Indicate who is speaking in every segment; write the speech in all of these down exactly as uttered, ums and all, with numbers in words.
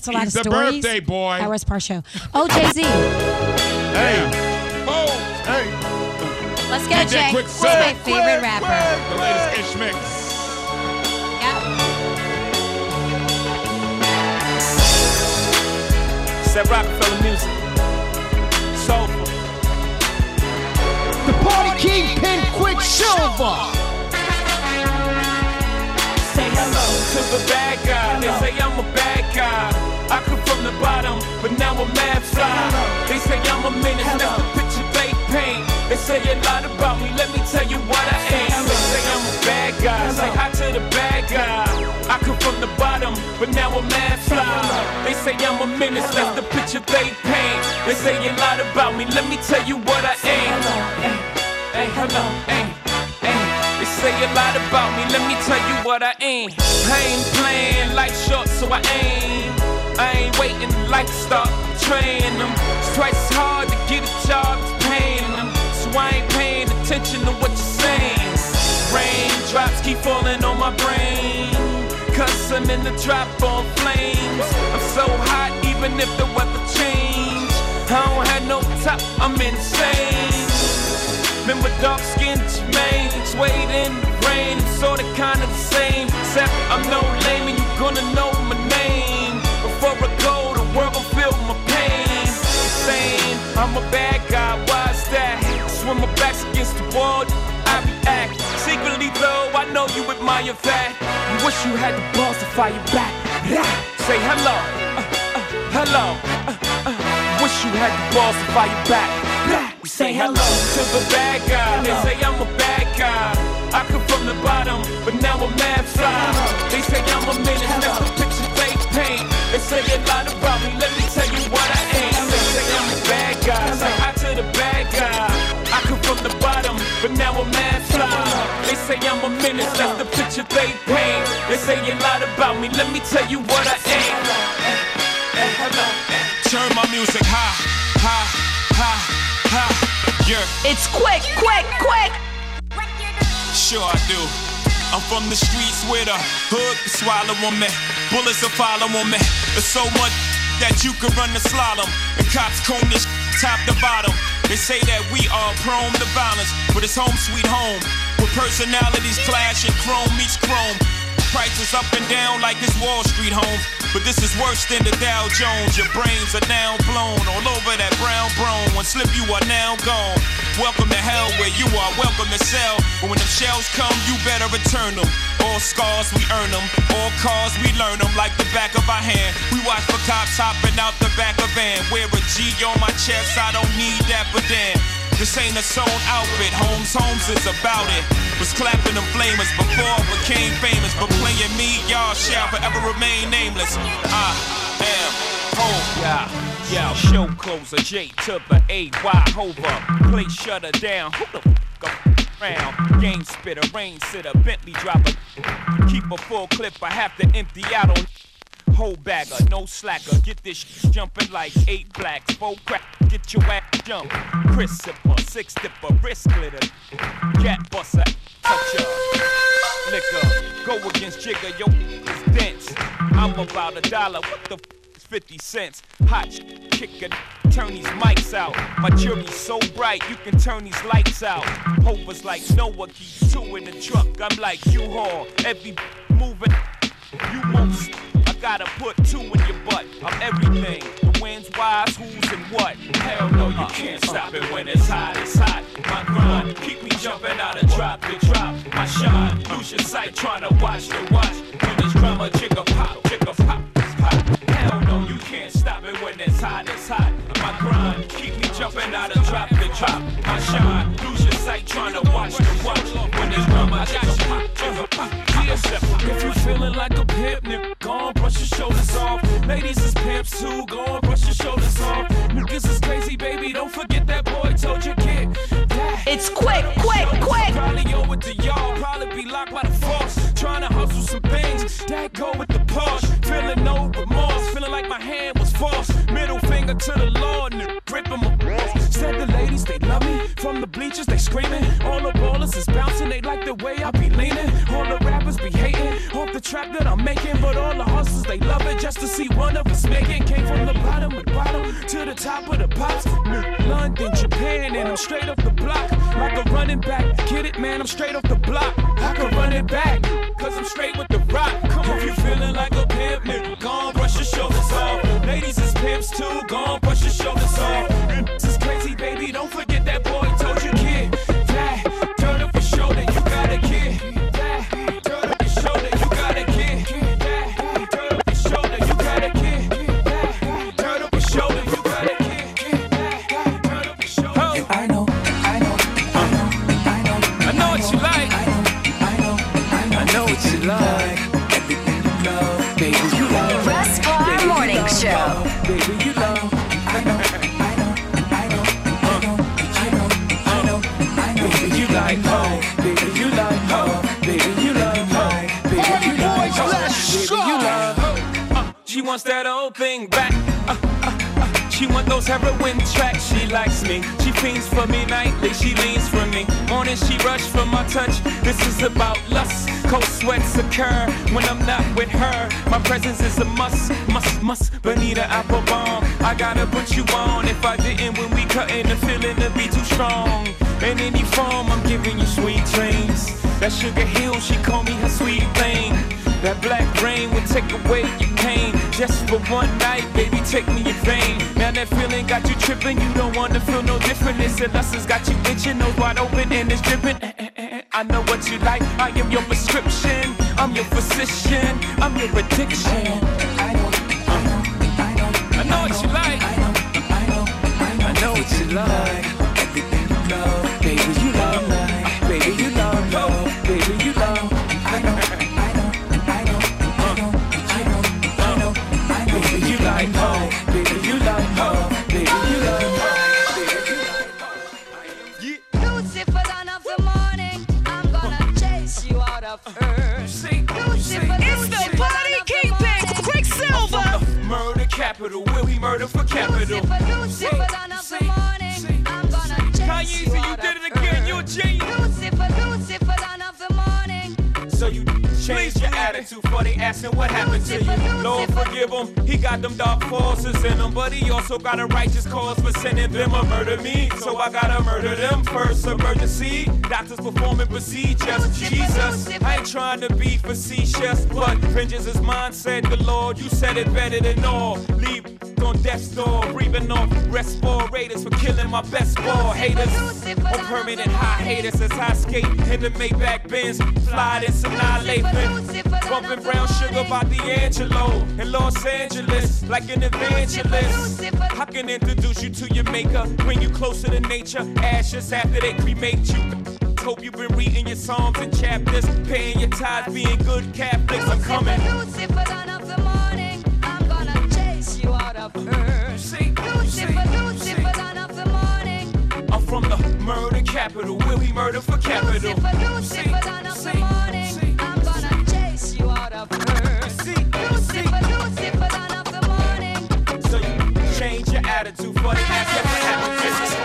Speaker 1: That's a lot
Speaker 2: He's
Speaker 1: of
Speaker 2: the
Speaker 1: stories.
Speaker 2: birthday boy.
Speaker 1: That was part show. Oh, Jay-Z.
Speaker 2: Hey. Oh. Hey.
Speaker 1: Let's go,
Speaker 2: D J
Speaker 1: Jay.
Speaker 2: Quick
Speaker 1: He's
Speaker 2: Silk.
Speaker 1: my favorite rapper.
Speaker 2: The latest Ish Mix.
Speaker 1: Yep.
Speaker 3: That Rockefeller music. Soulful.
Speaker 4: The party kingpin, Quicksilver.
Speaker 3: Say hello to the bad guy. They say I'm a bad guy. I come from the bottom, but now I'm mad fly. They say I'm a menace, that's the picture they paint. They say a lot about me, let me tell you what I ain't. They say I'm a bad guy, say hi to the bad guy. I come from the bottom, but now I'm mad fly. They say I'm a menace, that's the picture they paint. They say a lot about me, let me tell you what I ain't. Hey, hey, hello, hey, hey. They say a lot about me, let me tell you what I ain't. I ain't playing, life short, so I ain't. I ain't waiting, life start training them. It's twice as hard to get a job, it's paying them. So I ain't paying attention to what you're saying. Raindrops keep falling on my brain, cause I'm in the drop on flames. I'm so hot even if the weather change. I don't have no top, I'm insane. Remember dark skinned Jermaine, swayed in the rain, it's sorta kinda the same. Except I'm no lame and you gonna know my name. Before I go, the world gon' feel my pain. Saying I'm a bad guy, why's that? Cause when my back's against the wall, I react. Secretly though, I know you admire that. You wish you had the balls to fire back. Say hello, uh, uh, hello. Uh, uh. Wish you had the balls to fire back. We say hello to the bad guy. They say I'm a bad guy. I come from the bottom, but now I'm mad fly. They say I'm a menace, that's the picture they paint. They say a lot about me, let me tell you what I ain't. They say I'm a bad guy, say hi to the bad guy. I come from the bottom, but now I'm mad fly. They say I'm a menace, that's the picture they paint. They say a lot about me, let me tell you what I ain't. Turn my music high, high, high, high, yeah.
Speaker 5: It's quick, quick, quick.
Speaker 3: Sure I do. I'm from the streets where the hood can swallow on me. Bullets will follow on me. There's so much that you could run the slalom. And cops comb this top to bottom. They say that we are prone to violence, but it's home sweet home. With personalities clashing, chrome meets chrome. Prices up and down like this Wall Street home. But this is worse than the Dow Jones. Your brains are now blown all over that brown brone. One slip you are now gone. Welcome to hell where you are, welcome to sell. But when them shells come, you better return them. All scars, we earn them. All cars, we learn them like the back of our hand. We watch for cops hopping out the back of van. Wear a G on my chest, I don't need that, but damn. This ain't a sewn outfit, Holmes, Holmes is about it. Was clapping them flamers before I became famous. But playing me, y'all shall forever remain nameless. I am home. Yeah, yeah, show closer, J to the A Y, hover. Play shutter down, who the f*** around? Game spitter, rain sitter, Bentley driver. Keep a full clip, I have to empty out on whole bagger, no slacker. Get this sh- jumping like eight blacks. Four crack, get your ass jump. Chris sipper, six dipper, wrist glitter. Cat buster, touch ya. Liquor, go against Jigger, yo, is dense. I'm about a dollar, what the f is fifty cents? Hot sh- kicker, turn these mics out. My jury's so bright, you can turn these lights out. Hover's like Noah, keep two in the truck. I'm like U-Haul, every moving, you won't st- Gotta put two in your butt. I'm everything. The wind's wise, who's and what. Hell no, you can't stop it when it's hot. It's hot. My grind keep me jumping out of drop to drop. My shine, lose your sight trying to watch the watch. When this drama, chicka pop, chicka pop, pop. Hell no, you can't stop it when it's hot. It's hot. My grind keep me jumping out of drop to drop. My shine, lose your sight trying to watch the watch. When this drama, chicka pop, chicka pop. If you feeling like a pimp, nigga, go on, brush your shoulders off. Ladies is pimps too, go on, brush your shoulders off. Niggas is crazy, baby, don't forget that boy told you get that.
Speaker 5: It's quick, quick, quick.
Speaker 3: Probably owe it to y'all, probably be locked by the force. Trying to hustle some things, that go with the Porsche. Feeling no remorse, feeling like my hand was forced. Middle finger to the Lord, nigga, gripping my balls. Said the ladies, they love me. From the bleachers, they screaming. All the ballers is bouncing, they like the way I be leaning. All the rappers be hating off the trap that I'm making, but all the hustlers, they love it just to see one of us make Jamaican, came from the bottom of the bottom to the top of the pops. London, Japan, and I'm straight off the block. Like a running back, get it, man, I'm straight off the block. I can run it back, cause I'm straight with the rock. Come on, if you feeling like a pimp, nigga, gon' brush your shoulders off. Ladies is pimps too, gon' brush your shoulders off. This is crazy, baby, don't forget that boy told you, kid. That, turn up your shoulder, you got a kid. That, turn up your shoulder, you got a kid. That, turn up your shoulder, you got a kid. That, turn up your shoulder, you got a kid. That, turn up your shoulder. Oh. I know, I know, I know, I know. I know what you like. I know, I know, I know. I know what you like. Everything you love, baby, you love.
Speaker 5: The Russ Bar Morning Show.
Speaker 3: Baby, you love. I know, I know, I know, I know, I know, I know, I know. Baby, you like home. Baby, you like home. Baby, you like home. Baby, you like home. Baby, you like home. Uh, she wants that old thing back. Uh, uh, uh, she want those heroin tracks. She likes me. She fiends for me nightly. She leans for me. Morning she rush for my touch. This is about lust. Cold sweats occur when I'm not with her. My presence is a must, must, must. Bonita Applebum, I gotta put you on. If I didn't, when we cuttin', the feeling to be too strong. In any form, I'm giving you sweet dreams. That Sugar Hill, she call me her sweet thing. That black rain will take away your pain. Just for one night, baby, take me in vain. Now that feeling got you tripping, you don't wanna feel no different. This and lust has got you itching, nose wide open and it's dripping. I know what you like, I am your prescription. I'm your physician, I'm your addiction. I know, I know, I know, I know what you like. I know, I know, I know what you like. Everything you love, baby, you love. Baby, you love, love, baby, you love. I know, I know, I know, I know, I know, I know, I know. Baby, you like home, baby, you like home, baby, you like home, baby, you like home.
Speaker 5: Lucifer, dawn of the morning, I'm gonna chase you out of earth. Lucifer, it's the party keeping Quicksilver.
Speaker 3: Murder capital, where we murder for capital.
Speaker 5: Lucifer, Lucifer, dawn of the morning, I'm gonna chase you out of earth.
Speaker 3: You're a genius.
Speaker 5: Lucifer, Lucifer, dawn of the morning.
Speaker 3: So you changed your attitude for they asking what happened to you. Lord forgive him, he got them dark forces in him, but he also got a righteous cause for sending them to murder me. So I gotta murder them first, emergency. Doctors performing procedures. Jesus, I ain't trying to be facetious, but vengeance is mine, said the Lord. You said it better than all. Leave on death's door, breathing off respirators for killing my best ball haters. On permanent high haters as I skate in the Maybach Benz, fly this annihilation. Bumping brown sugar by D'Angelo in Los Angeles like an evangelist. I can introduce you to your maker, bring you closer to nature. Ashes after they cremate you. Hope you've been reading your psalms and chapters, paying your tithes, being good Catholics. I'm coming.
Speaker 5: Lucifer, dawn of the morning, I'm gonna chase you out of earth. Lucifer, Lucifer, dawn of the morning.
Speaker 3: I'm from the murder capital, where we murder for capital.
Speaker 5: Lucifer, Lucifer, dawn of the morning, I'm gonna chase you out of earth. Lucifer, Lucifer, dawn of the morning.
Speaker 3: So you change your attitude for the ass that happened.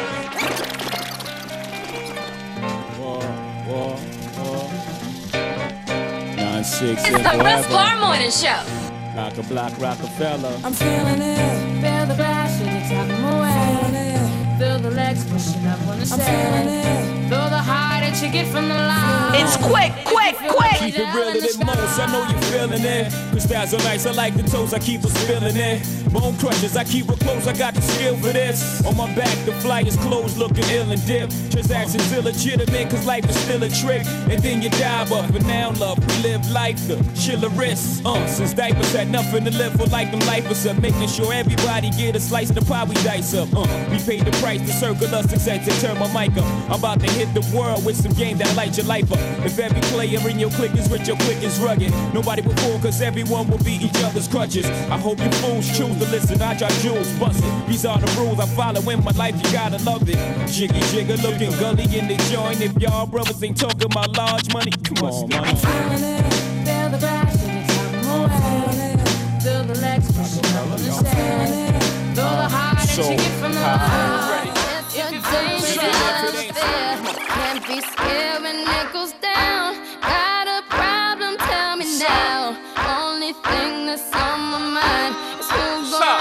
Speaker 3: Nine six.
Speaker 1: It's the Russ Bar Morning Show.
Speaker 3: Rock a block, Rockefeller.
Speaker 6: I'm feeling it. Feel the bass when you tap them away. Feel the legs pushing up on the sand. Feel the high that you get from the line.
Speaker 5: It's quick, quick, quick.
Speaker 3: Keep it realer than most, I know you're feeling it. Crystals are nice, I like the toes, I keep her spilling it. Bone crushes, I keep her close, I got the skill for this. On my back, the flyers closed, looking ill and dip. Transactions illegitimate, cause life is still a trick. And then you dive up, and now love, we live life the chivalrous. Uh, since diapers had nothing to live for like them lifers up. Making sure everybody get a slice of the pie we dice up. Uh, we paid the price to circle us success to turn my mic up. I'm about to hit the world with some game that light your life up. If every player in your clique is rich, your clique is rugged. Nobody will fool, cause everyone will be each other's crutches. I hope you fools choose to listen, I drop jewels, bust it. These are the rules I follow in my life, you gotta love it. Jiggy jigger looking gully in the joint. If y'all brothers ain't talking about large money, come on, man.
Speaker 6: I'm feeling it. Feel the bass when you tap them away. Feel the legs pushing up on the sand. Feel the high that you get from the line.
Speaker 7: You're dangerous, can't be scared when it goes down. Got a problem, tell me now. Only thing that's on my mind is who's gonna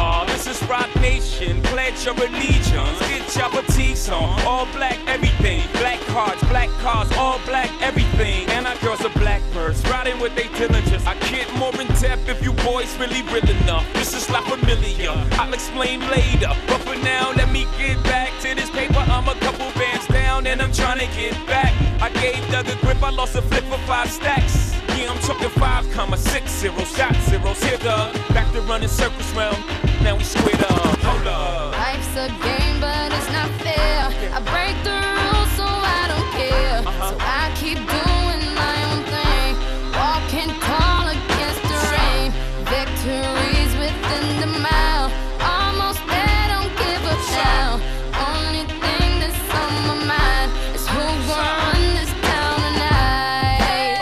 Speaker 3: Aw, this is Rock Nation, pledge your allegiance. Get your boutiques on, all black everything. Black cards, black cars, all black everything. And our girls are blackbirds, riding with they diligence. I get more in depth if you boys really real enough. This is La Familia, I'll explain later. But for now, let me get back to this paper. I'm a couple bands down and I'm trying to get back. I gave Doug a grip, I lost a flip for five stacks. Yeah, I'm talking five comma six zeros, shot zeros. Here, Doug, back to running circles round. Now we squared up, hold up.
Speaker 7: Life's a game, but it's not fair. I break the rules, so I don't care.
Speaker 3: Uh-huh.
Speaker 7: So I keep doing my own thing. Walking tall against the rain. Victories within the mile. Almost there, don't give up now. Only thing that's on my mind is who gonna run this town tonight.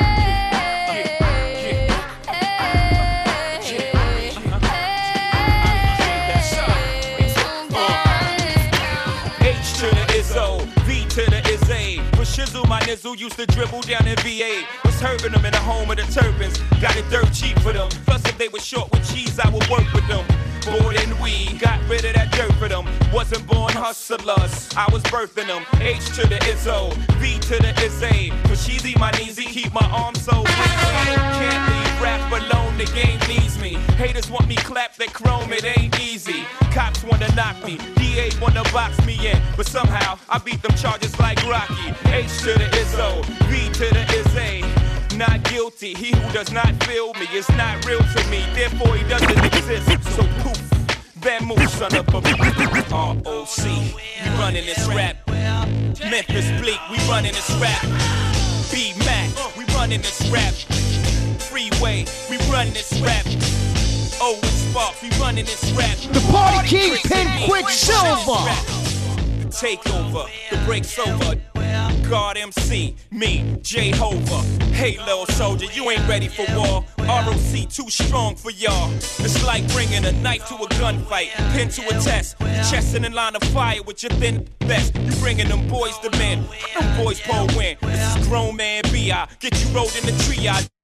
Speaker 3: H to the Izzo, V to the Izzy. For Shizzle, my nizzle used to dribble down in V A. Was hurting them in the home of the turbans. Got it dirt cheap for them. Plus, if they were short with cheese, I would work with them. More than we got rid of that dirt for them. Wasn't born hustlers, I was birthing them. H to the Izzo, V to the Izzy. For Sheezy, my kneesy, keep my arms so free. Can't leave rap alone, the game needs me. Haters want me clap that chrome, it ain't easy. Cops wanna knock me, D A wanna box me in. But somehow, I beat them charges like Rocky. H to the Izzo, V to the Izzy. Not guilty, he who does not feel me is not real to me, therefore he doesn't exist. So poof, Van Moose, son of a R O C, we running this rap. Memphis Bleak, we running this rap. B-Mac, we running this rap. Freeway, we running this rap. Owen Sparks, we running this rap.
Speaker 4: The party kingpin, Quicksilver.
Speaker 3: The takeover, the break's over. God M C, me, Jehovah. Hey, little soldier, you ain't ready for war. R O C too strong for y'all. It's like bringing a knife to a gunfight, pin to a test, chest in a line of fire with your thin vest. You bringing them boys to men, them boys pull win. This is grown man B I get you rolled in the triage.